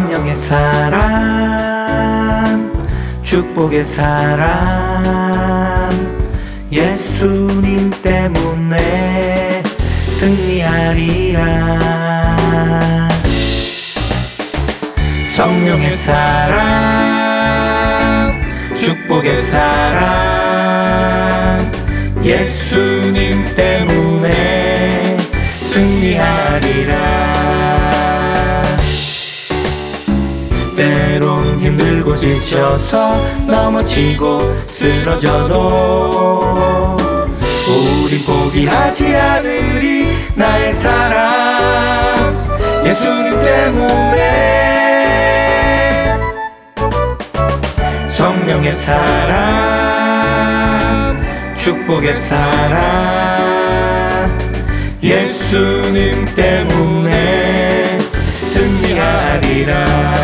성령의 사랑, 축복의 사랑, 예수님 때문에 승리하리라. 성령의 사랑, 축복의 사랑, 예수님 때문에 승리하리라. 때론 힘들고 지쳐서 넘어지고 쓰러져도 우린 포기하지 않으리. 나의 사랑 예수님 때문에. 성령의 사랑, 축복의 사랑, 예수님 때문에 승리하리라.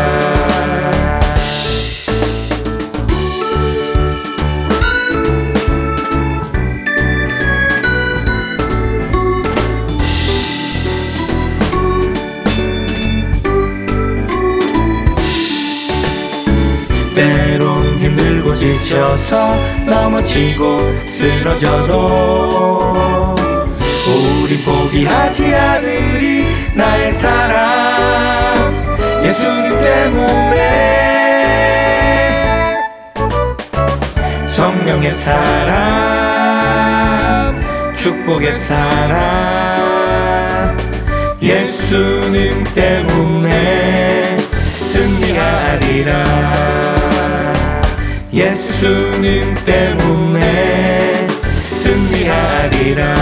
때론 힘들고 지쳐서 넘어지고 쓰러져도 우린 포기하지 않으리. 나의 사랑 예수님 때문에. 성령의 사랑, 축복의 사랑, 예수님 때문에 승리하리라. 예수님 때문에 승리하리라.